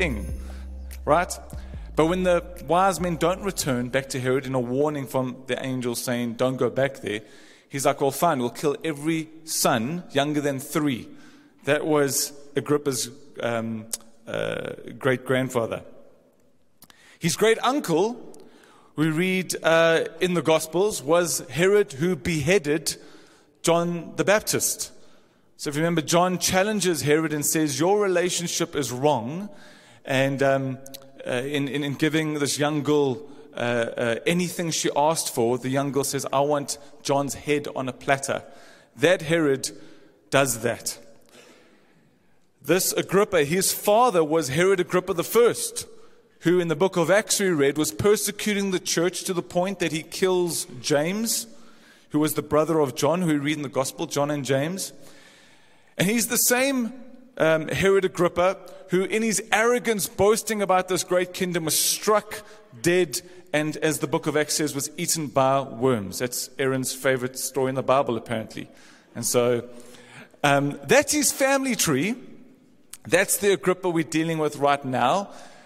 king, right? But when the wise men don't return back to Herod in a warning from the angel saying, don't go back there, he's like, well, fine, we'll kill every son younger than 3. That was Agrippa's great-grandfather. His great-uncle, we read in the Gospels, was Herod, who beheaded John the Baptist. So if you remember, John challenges Herod and says, your relationship is wrong. And in giving this young girl anything she asked for, the young girl says, I want John's head on a platter. That Herod does that. This Agrippa, his father was Herod Agrippa I, who in the book of Acts we read was persecuting the church to the point that he kills James, who was the brother of John, who we read in the gospel, John and James. And he's the same Herod Agrippa who in his arrogance boasting about this great kingdom was struck dead and, as the book of Acts says, was eaten by worms. That's Aaron's favorite story in the Bible, apparently. And so that's his family tree. That's the Agrippa we're dealing with right now.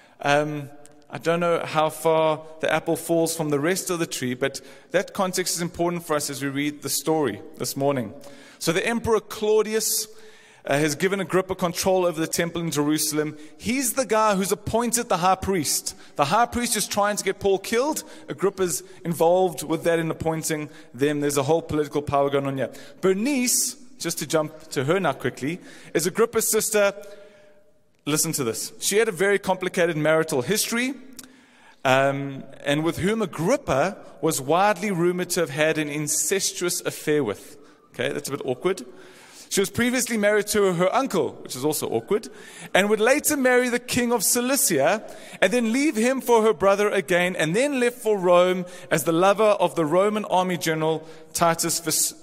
I don't know how far the apple falls from the rest of the tree, but that context is important for us as we read the story this morning. So the Emperor Claudius has given Agrippa control over the temple in Jerusalem. He's the guy who's appointed the high priest. The high priest is trying to get Paul killed. Agrippa's involved with that in appointing them. There's a whole political power going on here. Bernice, just to jump to her now quickly, is Agrippa's sister. Listen to this. She had a very complicated marital history, and with whom Agrippa was widely rumored to have had an incestuous affair with. Okay, that's a bit awkward. She was previously married to her uncle, which is also awkward, and would later marry the king of Cilicia, and then leave him for her brother again, and then left for Rome as the lover of the Roman army general Titus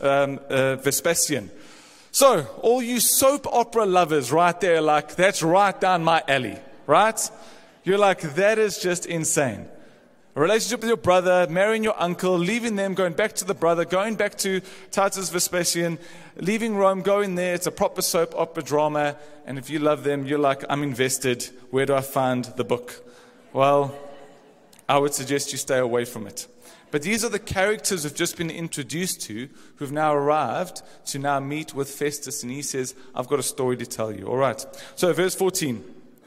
Vespasian. So, all you soap opera lovers right there, like, that's right down my alley, right? You're like, that is just insane. A relationship with your brother, marrying your uncle, leaving them, going back to the brother, going back to Titus Vespasian, leaving Rome, going there. It's a proper soap opera drama. And if you love them, you're like, I'm invested. Where do I find the book? Well, I would suggest you stay away from it. But these are the characters who've just been introduced to, who've now arrived to now meet with Festus. And he says, I've got a story to tell you. All right. So verse 14.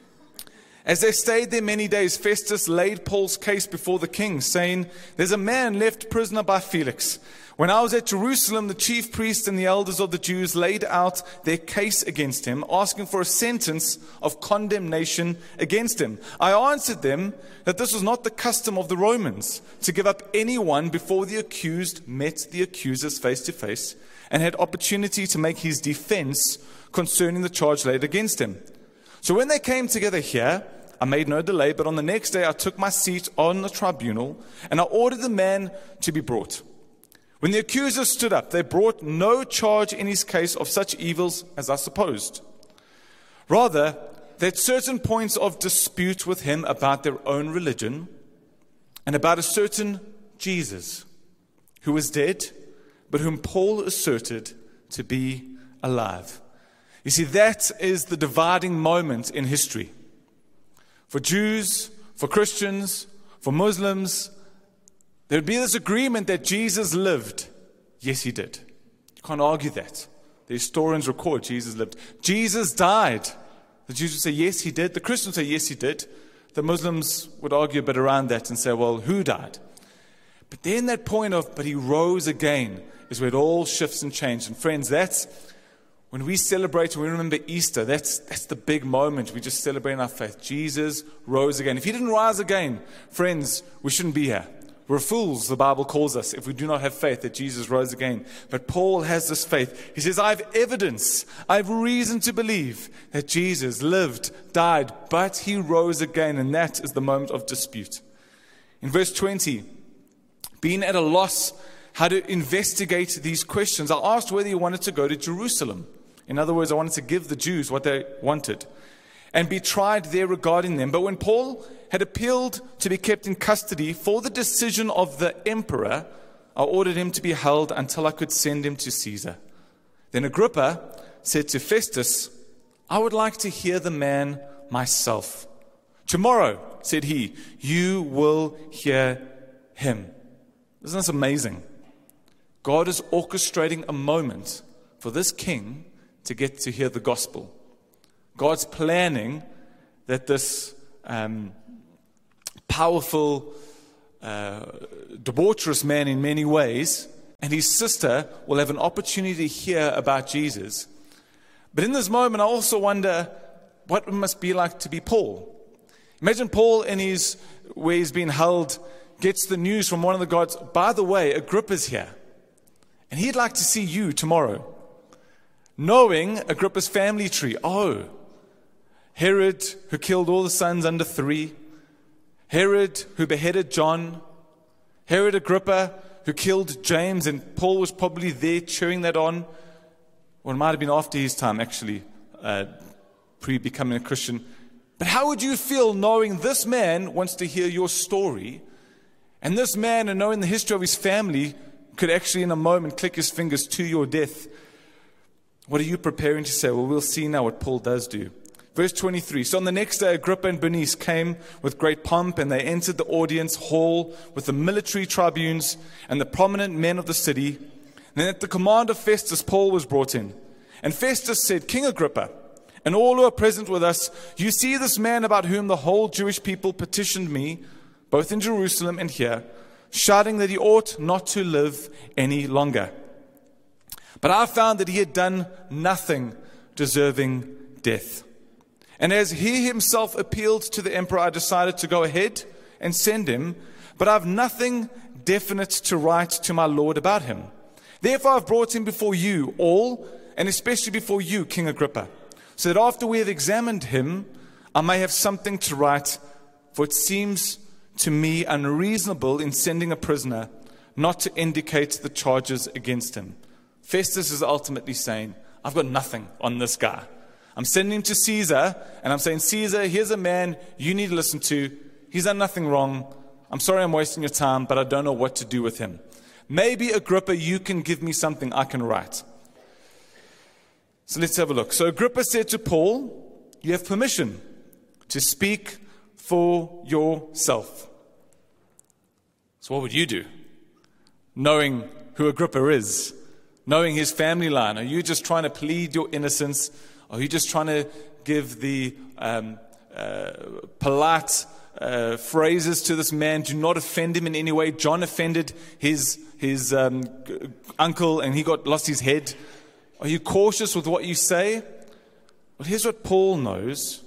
As they stayed there many days, Festus laid Paul's case before the king, saying, there's a man left prisoner by Felix. When I was at Jerusalem, the chief priests and the elders of the Jews laid out their case against him, asking for a sentence of condemnation against him. I answered them that this was not the custom of the Romans, to give up anyone before the accused met the accusers face to face and had opportunity to make his defense concerning the charge laid against him. So when they came together here, I made no delay, but on the next day I took my seat on the tribunal and I ordered the man to be brought. When the accusers stood up, they brought no charge in his case of such evils as I supposed. Rather, they had certain points of dispute with him about their own religion and about a certain Jesus who was dead, but whom Paul asserted to be alive. You see, that is the dividing moment in history. For Jews, for Christians, for Muslims, there would be this agreement that Jesus lived. Yes, he did. You can't argue that. The historians record Jesus lived. Jesus died. The Jews would say, yes, he did. The Christians would say, yes, he did. The Muslims would argue a bit around that and say, well, who died? But then that point of, but he rose again, is where it all shifts and changes. And friends, that's when we celebrate, when we remember Easter, that's the big moment. We just celebrate our faith. Jesus rose again. If he didn't rise again, friends, we shouldn't be here. We're fools, the Bible calls us, if we do not have faith that Jesus rose again. But Paul has this faith. He says, I have evidence, I have reason to believe that Jesus lived, died, but he rose again. And that is the moment of dispute. In verse 20, being at a loss how to investigate these questions, I asked whether he wanted to go to Jerusalem. In other words, I wanted to give the Jews what they wanted and be tried there regarding them. But when Paul had appealed to be kept in custody for the decision of the emperor, I ordered him to be held until I could send him to Caesar. Then Agrippa said to Festus, I would like to hear the man myself. Tomorrow, said he, you will hear him. Isn't this amazing? God is orchestrating a moment for this king to get to hear the gospel. God's planning that this powerful, debaucherous man in many ways and his sister will have an opportunity to hear about Jesus. But in this moment, I also wonder what it must be like to be Paul. Imagine Paul where he's been held, gets the news from one of the gods, by the way, Agrippa's here. And he'd like to see you tomorrow. Knowing Agrippa's family tree. Oh, Herod, who killed all the sons under 3. Herod, who beheaded John. Herod Agrippa, who killed James. And Paul was probably there cheering that on. Or it might have been after his time, actually, pre-becoming a Christian. But how would you feel knowing this man wants to hear your story? And this man, and knowing the history of his family, could actually in a moment click his fingers to your death. What are you preparing to say? Well, we'll see now what Paul does do. Verse 23, so on the next day, Agrippa and Bernice came with great pomp, and they entered the audience hall with the military tribunes and the prominent men of the city. And then at the command of Festus, Paul was brought in. And Festus said, King Agrippa, and all who are present with us, you see this man about whom the whole Jewish people petitioned me, both in Jerusalem and here, shouting that he ought not to live any longer. But I found that he had done nothing deserving death. And as he himself appealed to the emperor, I decided to go ahead and send him, but I have nothing definite to write to my lord about him. Therefore I've brought him before you all, and especially before you, King Agrippa, so that after we have examined him, I may have something to write, for it seems to me unreasonable in sending a prisoner not to indicate the charges against him. Festus is ultimately saying, I've got nothing on this guy. I'm sending him to Caesar, and I'm saying, Caesar, here's a man you need to listen to. He's done nothing wrong. I'm sorry I'm wasting your time, but I don't know what to do with him. Maybe, Agrippa, you can give me something I can write. So let's have a look. So Agrippa said to Paul, you have permission to speak for yourself. So what would you do? Knowing who Agrippa is, knowing his family line, are you just trying to plead your innocence? Are you just trying to give the polite phrases to this man? Do not offend him in any way. John offended his uncle and he lost his head. Are you cautious with what you say? Well, here's what Paul knows.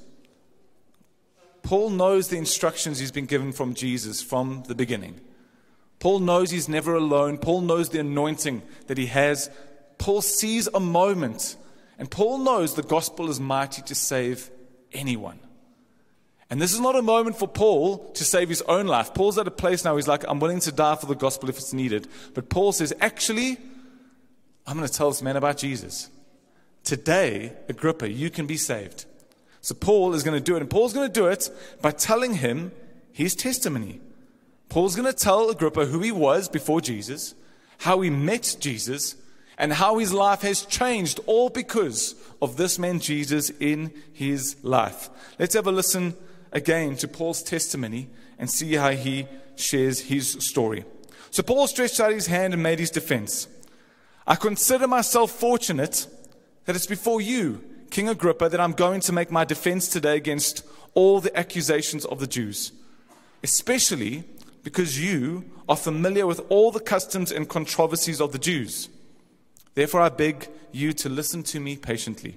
Paul knows the instructions he's been given from Jesus from the beginning. Paul knows he's never alone. Paul knows the anointing that he has. Paul sees a moment, and Paul knows the gospel is mighty to save anyone. And this is not a moment for Paul to save his own life. Paul's at a place now, he's like, I'm willing to die for the gospel if it's needed. But Paul says, actually, I'm going to tell this man about Jesus. Today, Agrippa, you can be saved. So Paul is going to do it. And Paul's going to do it by telling him his testimony. Paul's going to tell Agrippa who he was before Jesus, how he met Jesus, and how his life has changed, all because of this man Jesus in his life. Let's have a listen again to Paul's testimony and see how he shares his story. So Paul stretched out his hand and made his defense. I consider myself fortunate that it's before you, King Agrippa, that I'm going to make my defense today against all the accusations of the Jews, especially because you are familiar with all the customs and controversies of the Jews. Therefore, I beg you to listen to me patiently.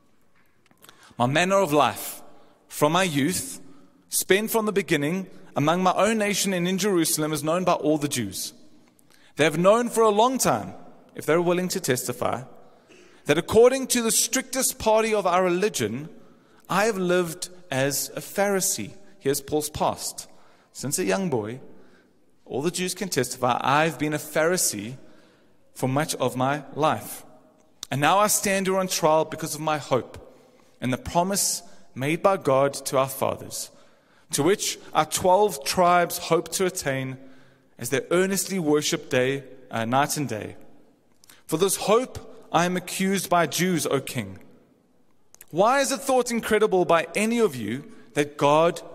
My manner of life, from my youth, spent from the beginning among my own nation and in Jerusalem, is known by all the Jews. They have known for a long time, if they're willing to testify, that according to the strictest party of our religion, I have lived as a Pharisee. Here's Paul's past. Since a young boy, all the Jews can testify, I've been a Pharisee for much of my life. And now I stand here on trial because of my hope and the promise made by God to our fathers, to which our 12 tribes hope to attain as they earnestly worship night and day. For this hope I am accused by Jews, O King. Why is it thought incredible by any of you that God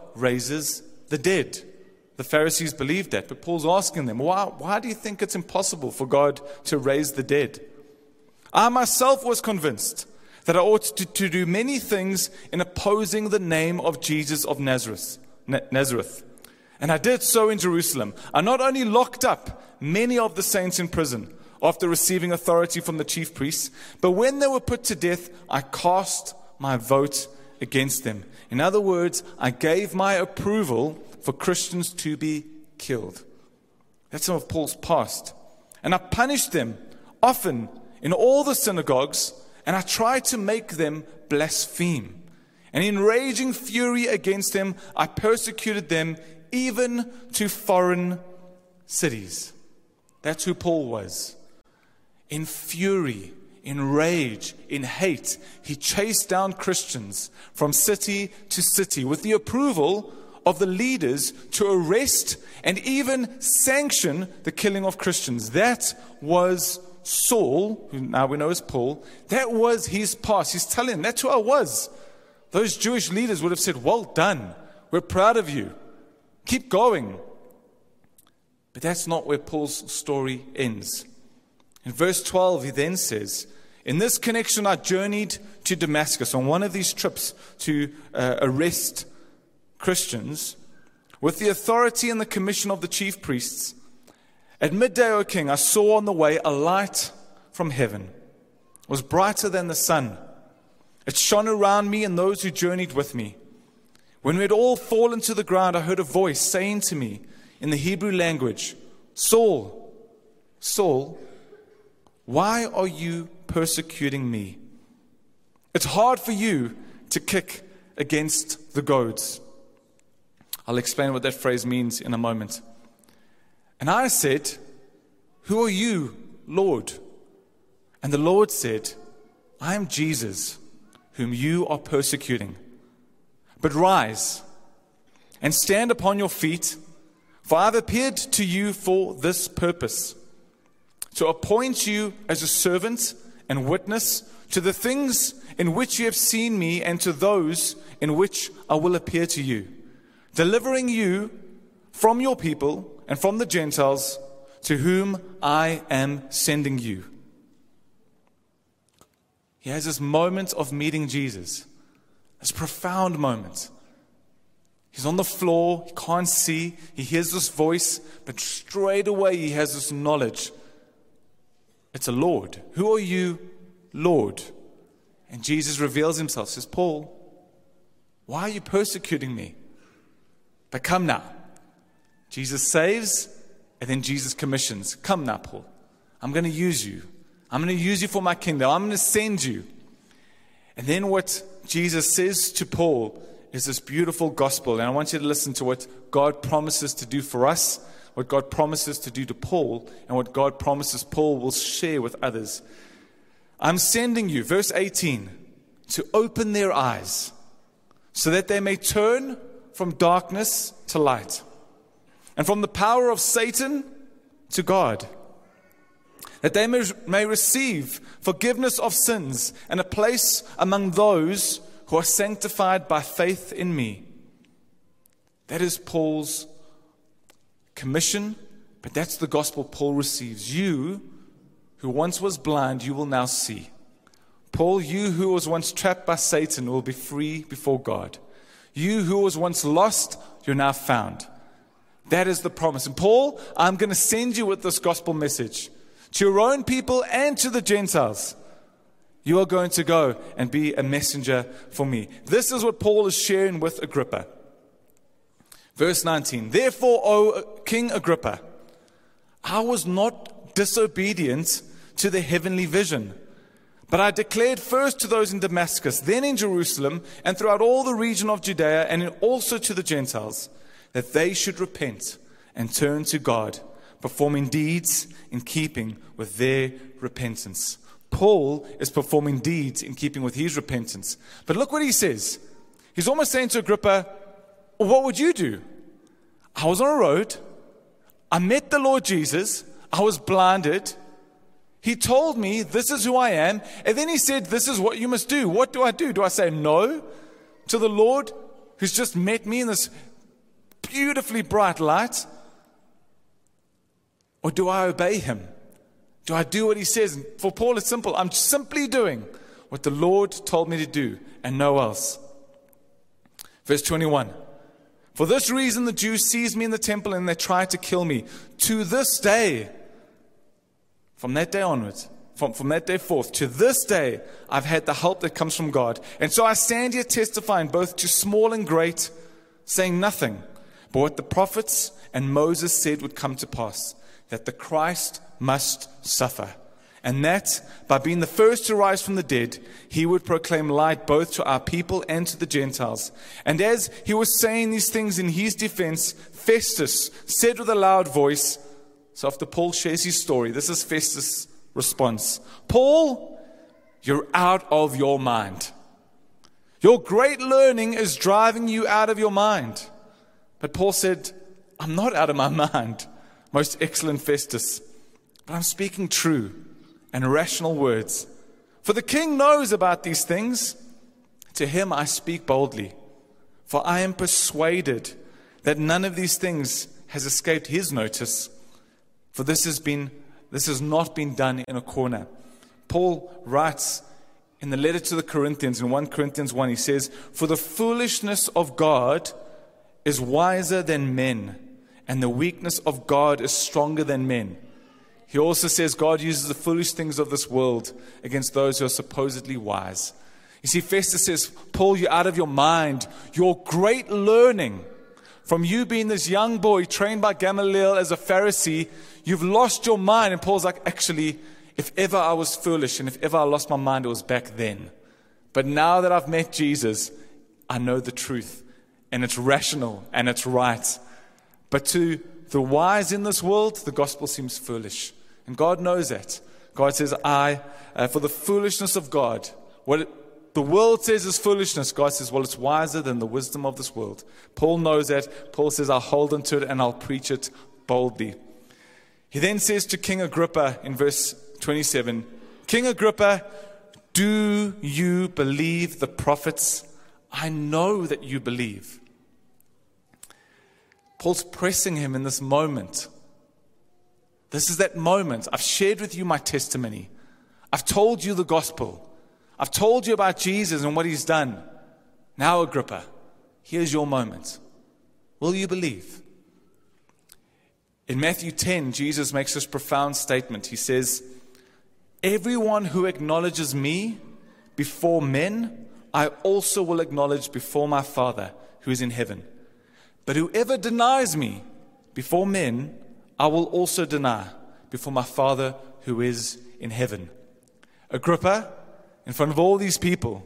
raises the dead. The Pharisees believed that, but Paul's asking them, why do you think it's impossible for God to raise the dead? I myself was convinced that I ought to do many things in opposing the name of Jesus of Nazareth. And I did so in Jerusalem. I not only locked up many of the saints in prison after receiving authority from the chief priests, but when they were put to death, I cast my vote against them. In other words, I gave my approval for Christians to be killed. That's some of Paul's past. And I punished them often in all the synagogues, and I tried to make them blaspheme. And in raging fury against them, I persecuted them even to foreign cities. That's who Paul was. In fury, in rage, in hate, he chased down Christians from city to city with the approval of the leaders to arrest and even sanction the killing of Christians. That was Saul, who now we know as Paul. That was his past. He's telling them, that's who I was. Those Jewish leaders would have said, well done. We're proud of you. Keep going. But that's not where Paul's story ends. In verse 12, he then says, in this connection, I journeyed to Damascus on one of these trips to arrest Christians with the authority and the commission of the chief priests. At midday, O king, I saw on the way a light from heaven. It was brighter than the sun. It shone around me and those who journeyed with me. When we had all fallen to the ground, I heard a voice saying to me in the Hebrew language, Saul, Saul, why are you persecuting me? It's hard for you to kick against the goads. I'll explain what that phrase means in a moment. And I said, who are you, Lord? And the Lord said, I am Jesus, whom you are persecuting. But rise and stand upon your feet, for I have appeared to you for this purpose, to appoint you as a servant and witness to the things in which you have seen me and to those in which I will appear to you, delivering you from your people and from the Gentiles to whom I am sending you. He has this moment of meeting Jesus, this profound moment. He's on the floor, he can't see, he hears this voice, but straight away he has this knowledge. It's a Lord. Who are you, Lord? And Jesus reveals himself, says, Paul, why are you persecuting me? But come now. Jesus saves, and then Jesus commissions. Come now, Paul. I'm going to use you. I'm going to use you for my kingdom. I'm going to send you. And then what Jesus says to Paul is this beautiful gospel. And I want you to listen to what God promises to do for us, what God promises to do to Paul, and what God promises Paul will share with others. I'm sending you, verse 18, to open their eyes so that they may turn from darkness to light, and from the power of Satan to God, that they may receive forgiveness of sins and a place among those who are sanctified by faith in me. That is Paul's commission, but that's the gospel Paul receives. You, who once was blind, you will now see. Paul, you who was once trapped by Satan will be free before God. You who was once lost, you're now found. That is the promise. And Paul, I'm going to send you with this gospel message to your own people and to the Gentiles. You are going to go and be a messenger for me. This is what Paul is sharing with Agrippa. Verse 19, therefore, O King Agrippa, I was not disobedient to the heavenly vision, but I declared first to those in Damascus, then in Jerusalem, and throughout all the region of Judea, and also to the Gentiles, that they should repent and turn to God, performing deeds in keeping with their repentance. Paul is performing deeds in keeping with his repentance. But look what he says. He's almost saying to Agrippa, what would you do? I was on a road. I met the Lord Jesus. I was blinded. He told me, this is who I am. And then he said, this is what you must do. What do I do? Do I say no to the Lord who's just met me in this beautifully bright light? Or do I obey him? Do I do what he says? And for Paul, it's simple. I'm simply doing what the Lord told me to do and no else. Verse 21. For this reason the Jews seized me in the temple and they tried to kill me. To this day, from that day onwards, from that day forth, to this day, I've had the help that comes from God. And so I stand here testifying both to small and great, saying nothing but what the prophets and Moses said would come to pass, that the Christ must suffer, and that by being the first to rise from the dead, he would proclaim light both to our people and to the Gentiles. And as he was saying these things in his defense, Festus said with a loud voice, so after Paul shares his story, this is Festus' response: Paul, you're out of your mind. Your great learning is driving you out of your mind. But Paul said, I'm not out of my mind, most excellent Festus, but I'm speaking true and rational words. For the king knows about these things. To him I speak boldly. For I am persuaded that none of these things has escaped his notice. For this has not been done in a corner. Paul writes in the letter to the Corinthians, in 1 Corinthians 1, he says, for the foolishness of God is wiser than men, and the weakness of God is stronger than men. He also says God uses the foolish things of this world against those who are supposedly wise. You see, Festus says, Paul, you're out of your mind. Your great learning, from you being this young boy trained by Gamaliel as a Pharisee, you've lost your mind. And Paul's like, actually, if ever I was foolish and if ever I lost my mind, it was back then. But now that I've met Jesus, I know the truth. And it's rational and it's right. But to the wise in this world, the gospel seems foolish. And God knows that. God says, for the foolishness of God, the world says is foolishness. God says, well, it's wiser than the wisdom of this world. Paul knows that. Paul says, I'll hold on to it and I'll preach it boldly. He then says to King Agrippa in verse 27, King Agrippa, do you believe the prophets? I know that you believe. Paul's pressing him in this moment. This is that moment. I've shared with you my testimony. I've told you the gospel. I've told you about Jesus and what he's done. Now, Agrippa, here's your moment. Will you believe? In Matthew 10, Jesus makes this profound statement. He says, everyone who acknowledges me before men, I also will acknowledge before my Father who is in heaven. But whoever denies me before men, I will also deny before my Father who is in heaven. Agrippa, in front of all these people,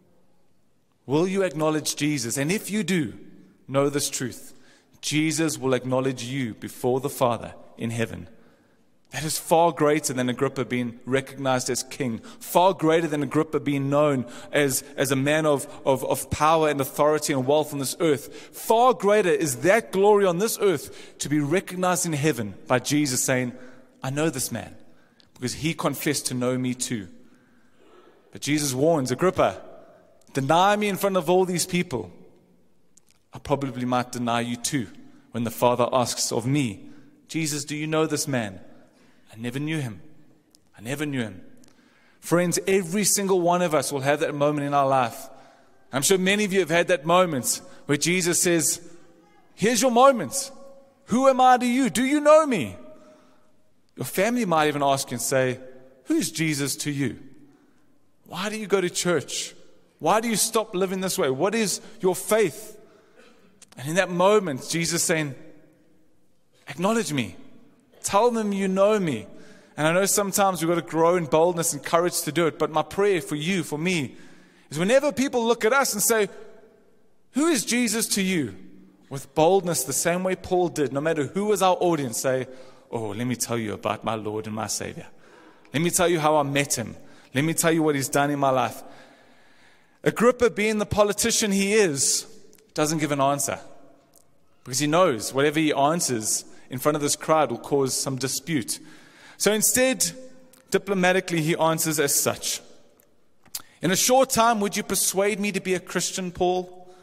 will you acknowledge Jesus? And if you do, know this truth. Jesus will acknowledge you before the Father in heaven. That is far greater than Agrippa being recognized as king. Far greater than Agrippa being known as a man of power and authority and wealth on this earth. Far greater is that glory on this earth to be recognized in heaven by Jesus saying, I know this man because he confessed to know me too. But Jesus warns Agrippa, deny me in front of all these people. I probably might deny you too when the Father asks of me, Jesus, do you know this man? I never knew him. I never knew him. Friends, every single one of us will have that moment in our life. I'm sure many of you have had that moment where Jesus says, here's your moment. Who am I to you? Do you know me? Your family might even ask you and say, who's Jesus to you? Why do you go to church? Why do you stop living this way? What is your faith? And in that moment, Jesus saying, acknowledge me. Tell them you know me. And I know sometimes we've got to grow in boldness and courage to do it. But my prayer for you, for me, is whenever people look at us and say, who is Jesus to you? With boldness, the same way Paul did, no matter who was our audience, say, oh, let me tell you about my Lord and my Savior. Let me tell you how I met him. Let me tell you what he's done in my life. Agrippa, being the politician he is, doesn't give an answer. Because he knows whatever he answers in front of this crowd will cause some dispute. So instead, diplomatically, he answers as such. In a short time, would you persuade me to be a Christian, Paul?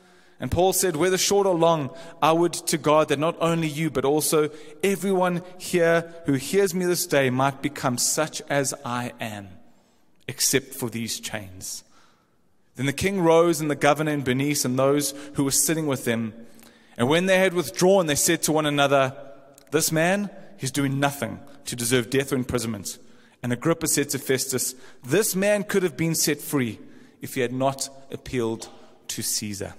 And Paul said, whether short or long, I would to God that not only you, but also everyone here who hears me this day might become such as I am, except for these chains. Then the king rose, and the governor and Bernice and those who were sitting with them. And when they had withdrawn, they said to one another, this man, he's doing nothing to deserve death or imprisonment. And Agrippa said to Festus, this man could have been set free if he had not appealed to Caesar.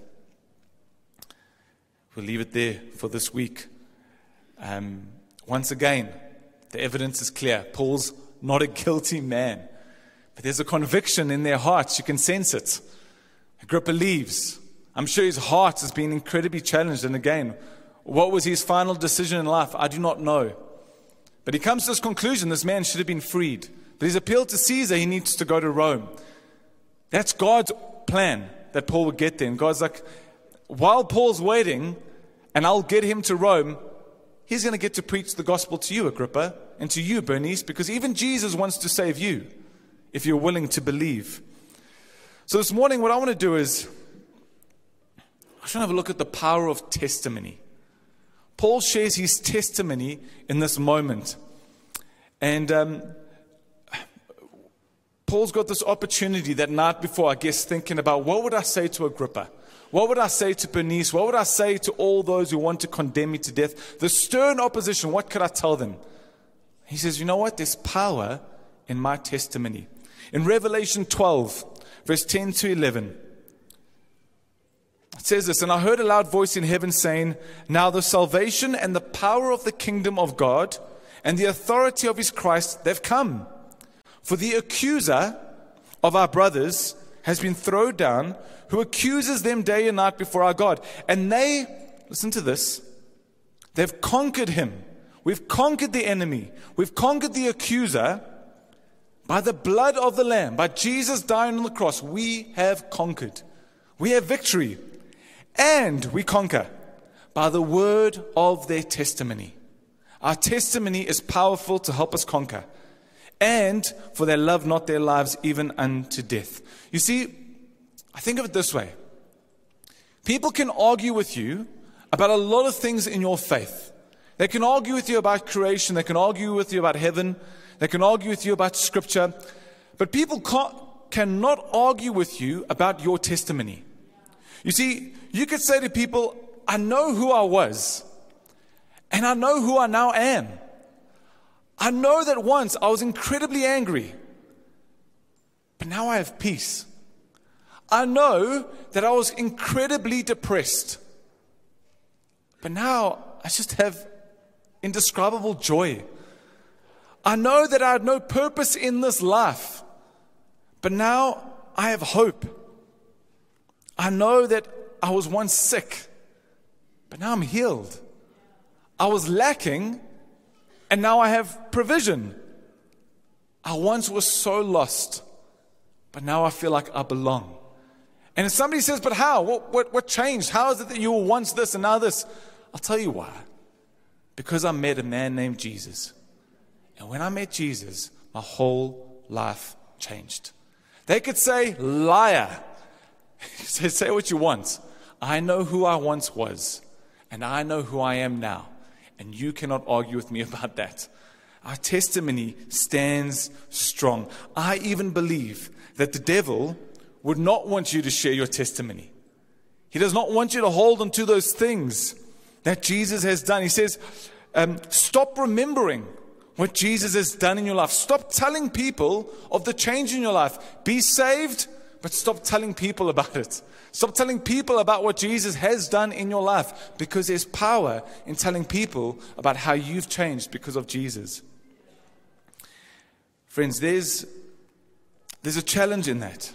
We'll leave it there for this week. Once again, the evidence is clear. Paul's not a guilty man. But there's a conviction in their hearts. You can sense it. Agrippa leaves. I'm sure his heart has been incredibly challenged. And again, what was his final decision in life? I do not know. But he comes to this conclusion, this man should have been freed. But he's appealed to Caesar, he needs to go to Rome. That's God's plan, that Paul would get there. And God's like, while Paul's waiting, and I'll get him to Rome, he's going to get to preach the gospel to you, Agrippa, and to you, Bernice, because even Jesus wants to save you, if you're willing to believe. So this morning, what I want to do is, I want to have a look at the power of testimony. Paul shares his testimony in this moment. And Paul's got this opportunity that night before, I guess, thinking about, what would I say to Agrippa? What would I say to Bernice? What would I say to all those who want to condemn me to death? The stern opposition, what could I tell them? He says, you know what? There's power in my testimony. In Revelation 12, verse 10 to 11, it says this, and I heard a loud voice in heaven saying, now the salvation and the power of the kingdom of God and the authority of his Christ, they've come. For the accuser of our brothers has been thrown down, who accuses them day and night before our God. And they, listen to this, they've conquered him. We've conquered the enemy. We've conquered the accuser by the blood of the Lamb, by Jesus dying on the cross. We have conquered. We have victory. And we conquer by the word of their testimony. Our testimony is powerful to help us conquer. And for they love not their lives even unto death. You see, I think of it this way. People can argue with you about a lot of things in your faith. They can argue with you about creation. They can argue with you about heaven. They can argue with you about scripture. But people cannot argue with you about your testimony. You see, you could say to people, I know who I was, and I know who I now am. I know that once I was incredibly angry, but now I have peace. I know that I was incredibly depressed, but now I just have indescribable joy. I know that I had no purpose in this life, but now I have hope. I know that I was once sick, but now I'm healed. I was lacking, and now I have provision. I once was so lost, but now I feel like I belong. And if somebody says, but how? What changed? How is it that you were once this and now this? I'll tell you why. Because I met a man named Jesus. And when I met Jesus, my whole life changed. They could say, liar. Say what you want. I know who I once was, and I know who I am now. And you cannot argue with me about that. Our testimony stands strong. I even believe that the devil would not want you to share your testimony. He does not want you to hold on to those things that Jesus has done. He says, stop remembering what Jesus has done in your life. Stop telling people of the change in your life. Be saved, but stop telling people about it. Stop telling people about what Jesus has done in your life, because there's power in telling people about how you've changed because of Jesus. Friends, there's a challenge in that.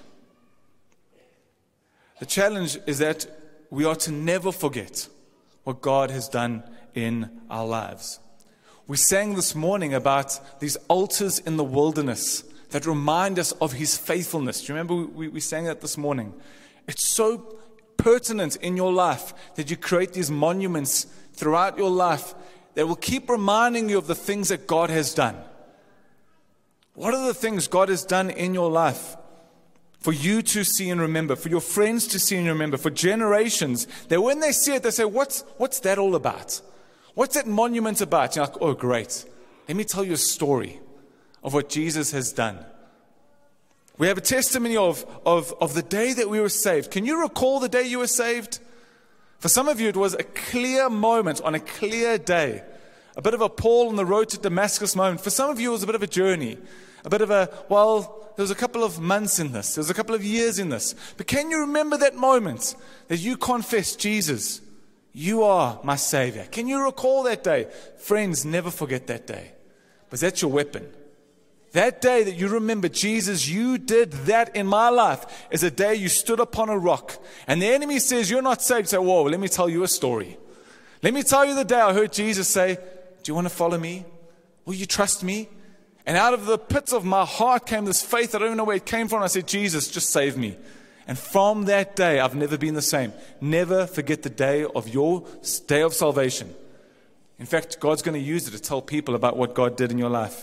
The challenge is that we are to never forget what God has done in our lives. We sang this morning about these altars in the wilderness that remind us of His faithfulness. Do you remember we sang that this morning? It's so pertinent in your life that you create these monuments throughout your life that will keep reminding you of the things that God has done. What are the things God has done in your life? for you to see and remember, for your friends to see and remember, for generations, that when they see it, they say, what's that all about? What's that monument about? You're like, oh, great. Let me tell you a story of what Jesus has done. We have a testimony of the day that we were saved. Can you recall the day you were saved? For some of you, it was a clear moment on a clear day. A bit of a Paul on the road to Damascus moment. For some of you, it was a bit of a journey. A bit of there was a couple of months in this. There was a couple of years in this. But can you remember that moment that you confessed, Jesus, you are my Savior? Can you recall that day? Friends, never forget that day. Because that's your weapon. That day that you remember, Jesus, you did that in my life, is a day you stood upon a rock. And the enemy says, you're not saved. Say, whoa, let me tell you a story. Let me tell you the day I heard Jesus say, do you want to follow me? Will you trust me? And out of the pits of my heart came this faith. I don't know where it came from. I said, Jesus, just save me. And from that day, I've never been the same. Never forget the day of your day of salvation. In fact, God's going to use it to tell people about what God did in your life.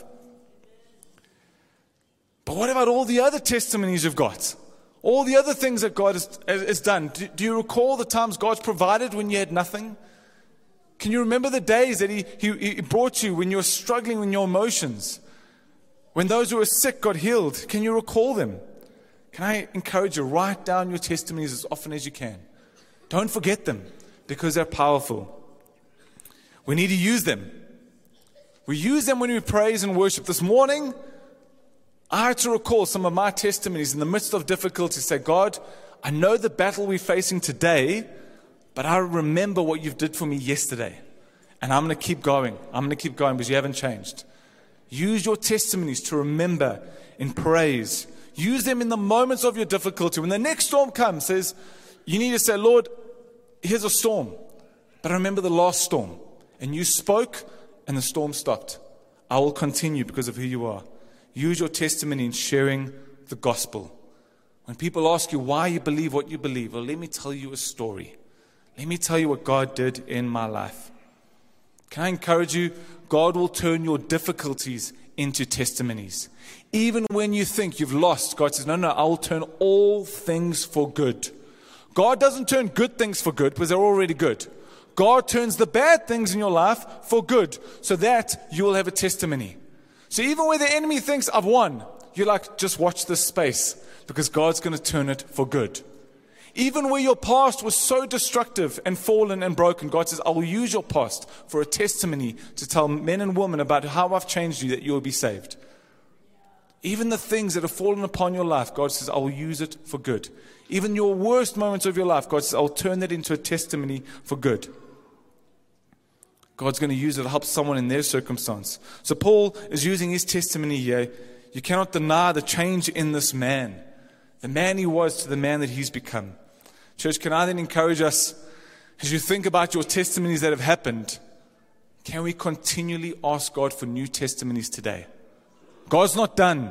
But what about all the other testimonies you've got? All the other things that God has done. Do you recall the times God's provided when you had nothing? Can you remember the days that He brought you when you were struggling with your emotions? When those who were sick got healed, can you recall them? Can I encourage you, write down your testimonies as often as you can. Don't forget them, because they're powerful. We need to use them. We use them when we praise and worship. This morning, I had to recall some of my testimonies in the midst of difficulty. Say, God, I know the battle we're facing today, but I remember what you did for me yesterday. And I'm going to keep going. I'm going to keep going because you haven't changed. Use your testimonies to remember in praise. Use them in the moments of your difficulty. When the next storm comes, you need to say, Lord, here's a storm. But I remember the last storm. And you spoke and the storm stopped. I will continue because of who you are. Use your testimony in sharing the gospel. When people ask you why you believe what you believe, well, let me tell you a story. Let me tell you what God did in my life. Can I encourage you? God will turn your difficulties into testimonies. Even when you think you've lost, God says, no, I will turn all things for good. God doesn't turn good things for good because they're already good. God turns the bad things in your life for good so that you will have a testimony. So even where the enemy thinks, I've won, you're like, just watch this space because God's going to turn it for good. Even where your past was so destructive and fallen and broken, God says, I will use your past for a testimony to tell men and women about how I've changed you, that you will be saved. Even the things that have fallen upon your life, God says, I will use it for good. Even your worst moments of your life, God says, I will turn that into a testimony for good. God's going to use it to help someone in their circumstance. So Paul is using his testimony here. You cannot deny the change in this man. The man he was to the man that he's become. Church, can I then encourage us, as you think about your testimonies that have happened, can we continually ask God for new testimonies today? God's not done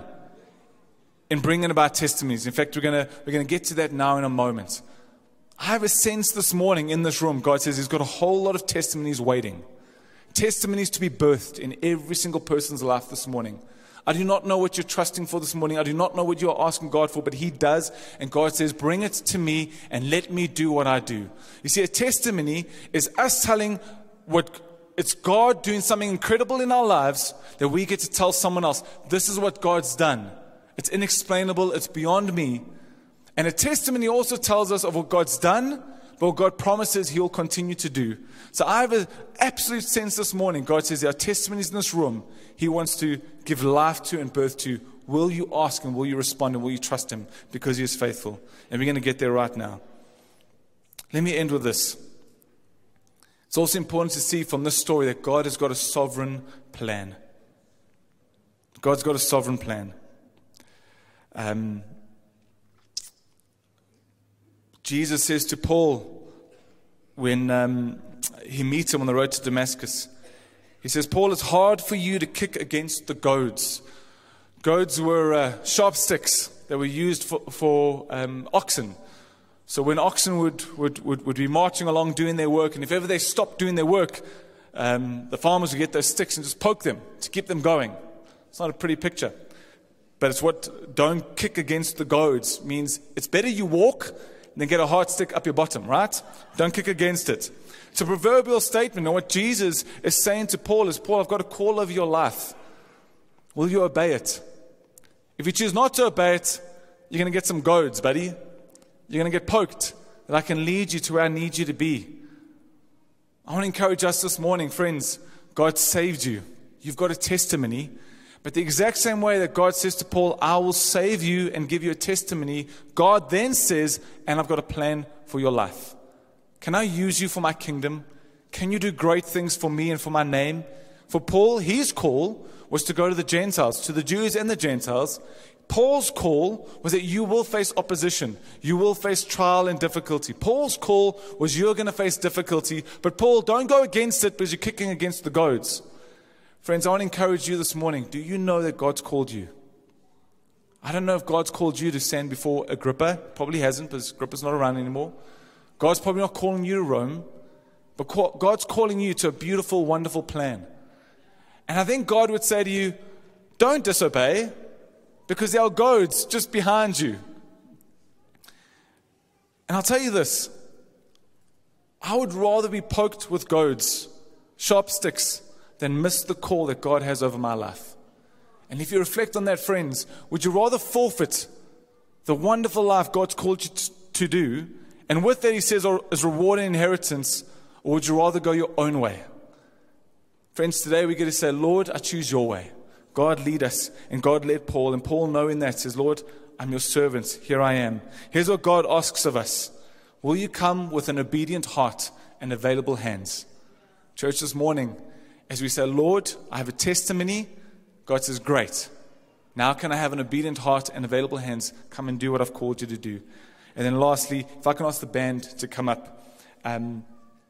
in bringing about testimonies. In fact, we're going to get to that now in a moment. I have a sense this morning in this room, God says He's got a whole lot of testimonies waiting. Testimonies to be birthed in every single person's life this morning. I do not know what you're trusting for this morning. I do not know what you're asking God for, but He does. And God says, bring it to me and let me do what I do. You see, a testimony is us telling it's God doing something incredible in our lives that we get to tell someone else. This is what God's done. It's inexplainable. It's beyond me. And a testimony also tells us of what God's done, but what God promises He'll continue to do. So I have an absolute sense this morning. God says there are testimonies in this room He wants to give life to and birth to. Will you ask Him? Will you respond? And will you trust Him? Because He is faithful. And we're going to get there right now. Let me end with this. It's also important to see from this story that God has got a sovereign plan. God's got a sovereign plan. Jesus says to Paul when he meets him on the road to Damascus, He says, Paul, it's hard for you to kick against the goads. Goads were sharp sticks that were used for oxen. So when oxen would be marching along doing their work, and if ever they stopped doing their work, the farmers would get those sticks and just poke them to keep them going. It's not a pretty picture. But it's what don't kick against the goads means it's better you walk than get a hard stick up your bottom, right? Don't kick against it. It's a proverbial statement. And what Jesus is saying to Paul is, Paul, I've got a call over your life. Will you obey it? If you choose not to obey it, you're going to get some goads, buddy. You're going to get poked. That I can lead you to where I need you to be. I want to encourage us this morning, friends. God saved you. You've got a testimony. But the exact same way that God says to Paul, I will save you and give you a testimony, God then says, and I've got a plan for your life. Can I use you for my kingdom? Can you do great things for me and for my name? For Paul, his call was to go to the Gentiles, to the Jews and the Gentiles. Paul's call was that you will face opposition. You will face trial and difficulty. Paul's call was you're going to face difficulty. But Paul, don't go against it because you're kicking against the goads. Friends, I want to encourage you this morning. Do you know that God's called you? I don't know if God's called you to stand before Agrippa. Probably hasn't, because Agrippa's not around anymore. God's probably not calling you to Rome. But God's calling you to a beautiful, wonderful plan. And I think God would say to you, don't disobey, because there are goads just behind you. And I'll tell you this. I would rather be poked with goads, sharp sticks, than miss the call that God has over my life. And if you reflect on that, friends, would you rather forfeit the wonderful life God's called you to do, and with that he says is reward and inheritance, or would you rather go your own way? Friends, today we get to say, Lord, I choose your way. God lead us, and God led Paul, and Paul knowing that says, Lord, I'm your servant, here I am. Here's what God asks of us. Will you come with an obedient heart and available hands? Church, this morning, as we say, Lord, I have a testimony, God says, great. Now can I have an obedient heart and available hands? Come and do what I've called you to do. And then lastly, if I can ask the band to come up. In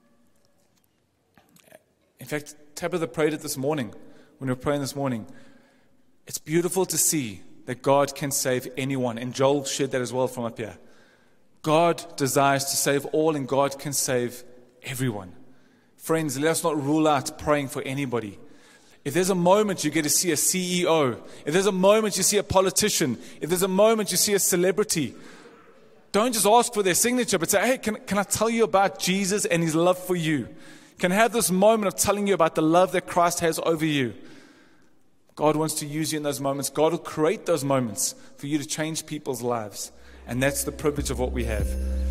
fact, Tabitha prayed it this morning, when we were praying this morning. It's beautiful to see that God can save anyone. And Joel shared that as well from up here. God desires to save all, and God can save everyone. Friends, let us not rule out praying for anybody. If there's a moment you get to see a CEO, if there's a moment you see a politician, if there's a moment you see a celebrity, don't just ask for their signature, but say, hey, can I tell you about Jesus and his love for you? Can I have this moment of telling you about the love that Christ has over you? God wants to use you in those moments. God will create those moments for you to change people's lives. And that's the privilege of what we have.